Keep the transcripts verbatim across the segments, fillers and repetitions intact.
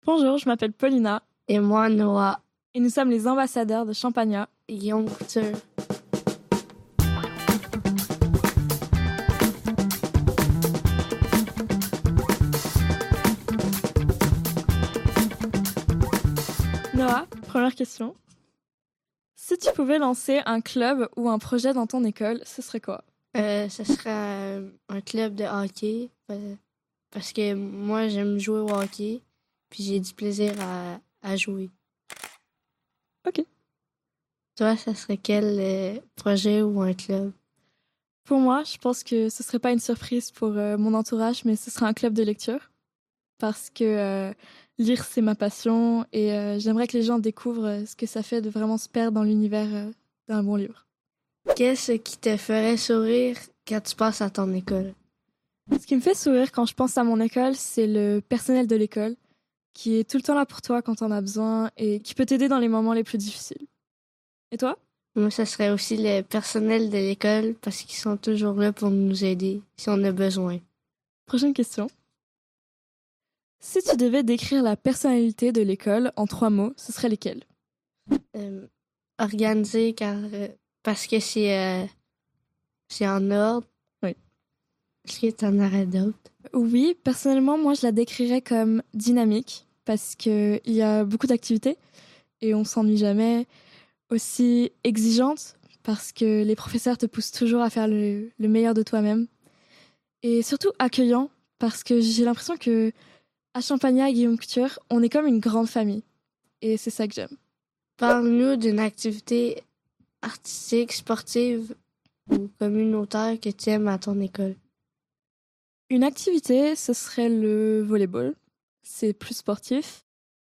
Bonjour, je m'appelle Paulina Et moi, Noah. et nous sommes les ambassadeurs de Champagnat. Et Guillaume Couture. Noah, première question. Si tu pouvais lancer un club ou un projet dans ton école, ce serait quoi? Euh, ce serait euh, un club de hockey. euh, Parce que moi, j'aime jouer au hockey. Puis j'ai du plaisir à, à jouer. Ok. Toi, ça serait quel euh, projet ou un club? Pour moi, je pense que ce serait pas une surprise pour euh, mon entourage, mais ce serait un club de lecture. Parce que euh, lire, c'est ma passion et euh, j'aimerais que les gens découvrent euh, ce que ça fait de vraiment se perdre dans l'univers euh, d'un bon livre. Qu'est-ce qui te ferait sourire quand tu passes à ton école? Ce qui me fait sourire quand je pense à mon école, c'est le personnel de l'école qui est tout le temps là pour toi quand t'en as besoin et qui peut t'aider dans les moments les plus difficiles. Et toi? Moi, ça serait aussi le personnel de l'école parce qu'ils sont toujours là pour nous aider si on a besoin. Prochaine question. Si tu devais décrire la personnalité de l'école en trois mots, ce serait lesquels? Euh, Organisé car euh, parce que c'est euh, c'est en ordre. Oui. Est-ce que t'en aurais d'autres? Oui, personnellement, moi, je la décrirais comme dynamique parce qu'il y a beaucoup d'activités et on s'ennuie jamais. Aussi exigeante parce que les professeurs te poussent toujours à faire le, le meilleur de toi-même. Et surtout accueillant parce que j'ai l'impression que à Champagnat et Guillaume Couture, on est comme une grande famille. Et c'est ça que j'aime. Parle-nous d'une activité artistique, sportive ou communautaire que tu aimes à ton école. Une activité, ce serait le volleyball. C'est plus sportif.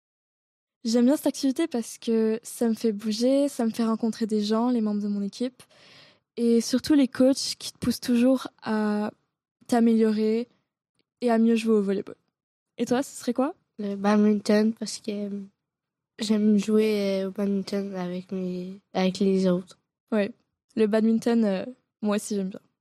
J'aime bien cette activité parce que ça me fait bouger, ça me fait rencontrer des gens, les membres de mon équipe, et surtout les coachs qui te poussent toujours à t'améliorer et à mieux jouer au volleyball. Et toi, ce serait quoi? Le badminton parce que euh, j'aime jouer euh, au badminton avec mes avec les autres. Ouais, le badminton, euh, moi aussi j'aime bien.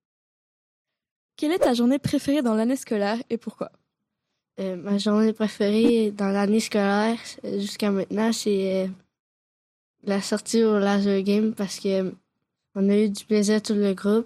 Quelle est ta journée préférée dans l'année scolaire et pourquoi? Euh, ma journée préférée dans l'année scolaire euh, jusqu'à maintenant, c'est euh, la sortie au laser game parce que euh, on a eu du plaisir tout le groupe.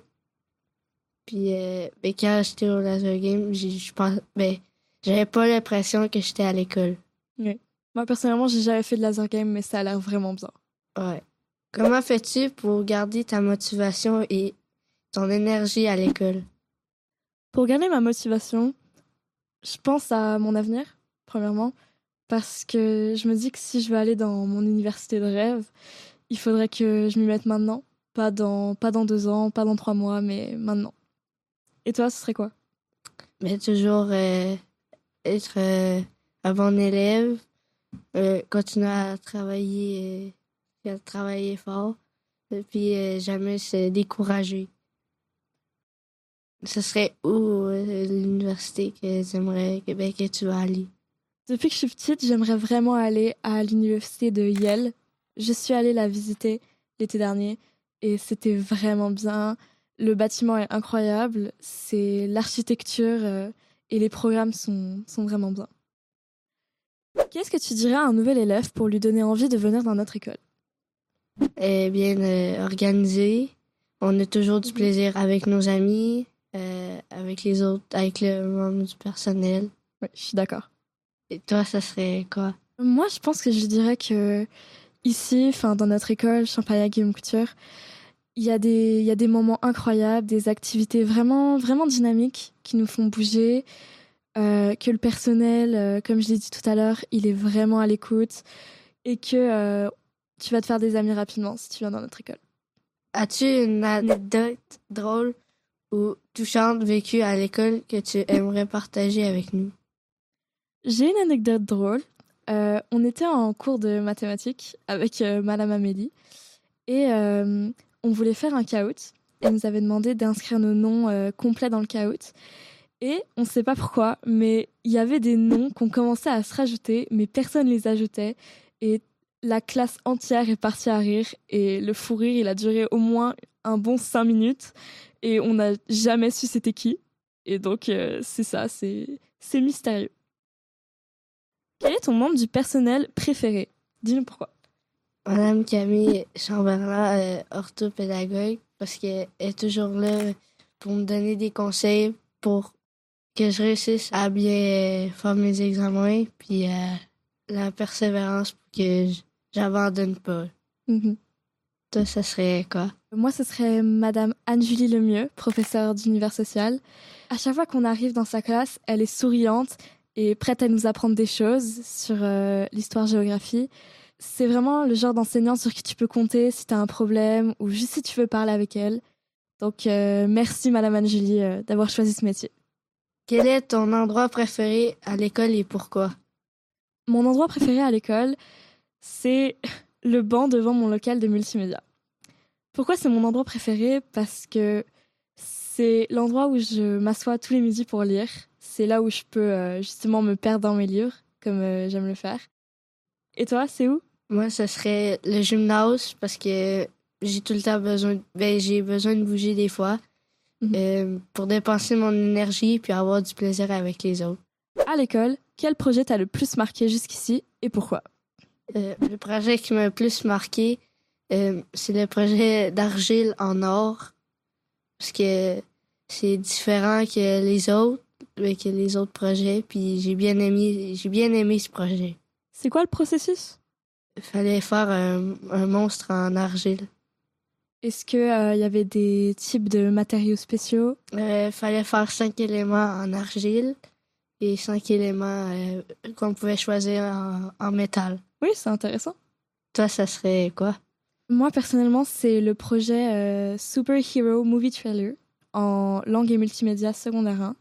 Puis euh, ben, quand j'étais au laser game, j'ai- je pense ben j'avais pas l'impression que j'étais à l'école. Oui. Moi personnellement, j'ai jamais fait de laser game, mais ça a l'air vraiment bien. Ouais. Comment fais-tu pour garder ta motivation et ton énergie à l'école? Pour garder ma motivation, je pense à mon avenir, premièrement, parce que je me dis que si je veux aller dans mon université de rêve, il faudrait que je m'y mette maintenant, pas dans, pas dans deux ans, pas dans trois mois, mais maintenant. Et toi, ce serait quoi? Mais toujours euh, être euh, un bon élève, euh, continuer à travailler, euh, à travailler fort, et puis euh, jamais se décourager. Ce serait où euh, l'université que j'aimerais que, ben, que tu vas aller? Depuis que je suis petite, j'aimerais vraiment aller à l'université de Yale. Je suis allée la visiter l'été dernier et c'était vraiment bien. Le bâtiment est incroyable, c'est l'architecture euh, et les programmes sont, sont vraiment bien. Qu'est-ce que tu dirais à un nouvel élève pour lui donner envie de venir dans notre école? Eh bien euh, organisé. On a toujours du Mhm. plaisir avec nos amis, euh, avec les autres, avec le membre du personnel. Oui, je suis d'accord. Et toi, ça serait quoi? Moi, je pense que je dirais que ici, enfin dans notre école, Champagnat Guillaume Couture, il y a des, il y a des moments incroyables, des activités vraiment, vraiment dynamiques qui nous font bouger, euh, que le personnel, euh, comme je l'ai dit tout à l'heure, il est vraiment à l'écoute et que euh, tu vas te faire des amis rapidement si tu viens dans notre école. As-tu une anecdote drôle ou touchante vécue à l'école que tu aimerais partager avec nous? J'ai une anecdote drôle. Euh, on était en cours de mathématiques avec euh, Madame Amélie et euh, on voulait faire un caout. Elle nous avait demandé d'inscrire nos noms euh, complets dans le caout. Et on ne sait pas pourquoi, mais il y avait des noms qu'on commençait à se rajouter, mais personne les ajoutait. Et la classe entière est partie à rire. Et le fou rire, il a duré au moins un bon cinq minutes. Et on n'a jamais su c'était qui. Et donc, euh, c'est ça, c'est, c'est mystérieux. Quel est ton membre du personnel préféré? Dis-nous pourquoi. Madame Camille Chamberlain, euh, orthopédagogue, parce qu'elle est toujours là pour me donner des conseils pour que je réussisse à bien euh, faire mes examens, puis euh, la persévérance pour que j'abandonne pas. Mm-hmm. Toi, ça serait quoi? Moi, ce serait Madame Anne-Julie Lemieux, professeure d'univers social. À chaque fois qu'on arrive dans sa classe, elle est souriante et prête à nous apprendre des choses sur euh, l'histoire-géographie. C'est vraiment le genre d'enseignante sur qui tu peux compter si tu as un problème ou juste si tu veux parler avec elle. Donc, euh, merci Madame Anne-Julie euh, d'avoir choisi ce métier. Quel est ton endroit préféré à l'école et pourquoi? Mon endroit préféré à l'école, c'est le banc devant mon local de multimédia. Pourquoi c'est mon endroit préféré? Parce que c'est l'endroit où je m'assois tous les midis pour lire. C'est là où je peux euh, justement me perdre dans mes livres, comme euh, j'aime le faire. Et toi, c'est où? Moi, ce serait le gymnase parce que j'ai tout le temps besoin, ben, j'ai besoin de bouger des fois mm-hmm. euh, pour dépenser mon énergie puis avoir du plaisir avec les autres. À l'école, quel projet t'a le plus marqué jusqu'ici et pourquoi? Euh, le projet qui m'a le plus marqué, euh, c'est le projet d'argile en or parce que c'est différent que les autres, que les autres projets, puis j'ai bien aimé, j'ai bien aimé ce projet. C'est quoi le processus? Il fallait faire un, un monstre en argile. Est-ce qu'il euh, y avait des types de matériaux spéciaux? Il euh, fallait faire cinq éléments en argile et cinq éléments euh, qu'on pouvait choisir en, en métal. Oui, c'est intéressant. Toi, ça serait quoi? Moi, personnellement, c'est le projet euh, Super Hero Movie Trailer en langue et multimédia secondaire un.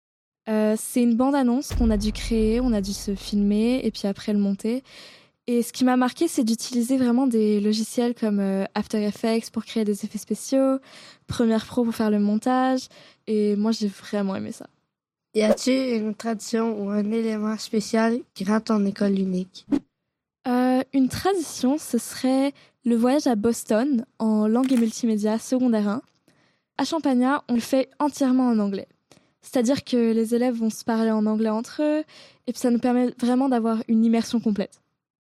Euh, c'est une bande-annonce qu'on a dû créer, on a dû se filmer et puis après le monter. Et ce qui m'a marqué, c'est d'utiliser vraiment des logiciels comme euh, After Effects pour créer des effets spéciaux, Premiere Pro pour faire le montage. Et moi, j'ai vraiment aimé ça. Y a-t-il une tradition ou un élément spécial qui rend ton école unique? Euh, une tradition, ce serait le voyage à Boston en langue et multimédia secondaire un. À Champagnat, on le fait entièrement en anglais. C'est-à-dire que les élèves vont se parler en anglais entre eux, et puis ça nous permet vraiment d'avoir une immersion complète.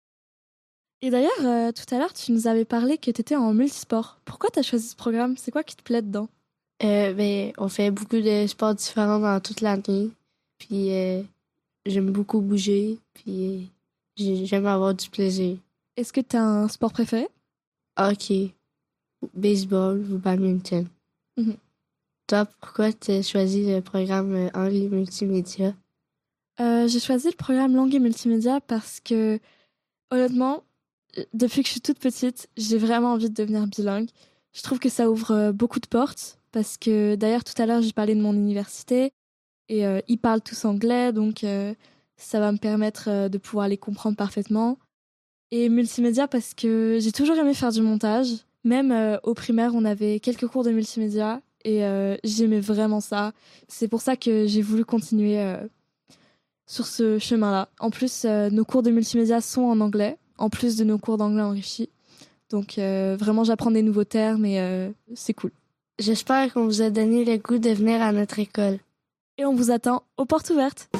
Et d'ailleurs, euh, tout à l'heure, tu nous avais parlé que tu étais en multisport. Pourquoi tu as choisi ce programme? C'est quoi qui te plaît dedans? Euh, ben, on fait beaucoup de sports différents dans toute l'année. Puis euh, j'aime beaucoup bouger, puis j'aime avoir du plaisir. Est-ce que tu as un sport préféré? Hockey, baseball ou badminton. Mm-hmm. Toi, pourquoi tu as choisi le programme Langue multimédia? Euh, j'ai choisi le programme Langue et multimédia parce que, honnêtement, depuis que je suis toute petite, j'ai vraiment envie de devenir bilingue. Je trouve que ça ouvre beaucoup de portes parce que, d'ailleurs, tout à l'heure, j'ai parlé de mon université et euh, ils parlent tous anglais, donc euh, ça va me permettre euh, de pouvoir les comprendre parfaitement. Et multimédia parce que j'ai toujours aimé faire du montage. Même euh, au primaire, on avait quelques cours de multimédia et euh, j'aimais vraiment ça. C'est pour ça que j'ai voulu continuer euh, sur ce chemin-là. En plus, euh, nos cours de multimédia sont en anglais, en plus de nos cours d'anglais enrichis. Donc euh, vraiment, j'apprends des nouveaux termes et euh, c'est cool. J'espère qu'on vous a donné le goût de venir à notre école. Et on vous attend aux portes ouvertes.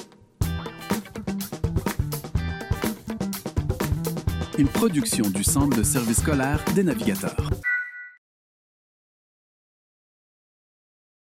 Une production du Centre de service scolaire des navigateurs.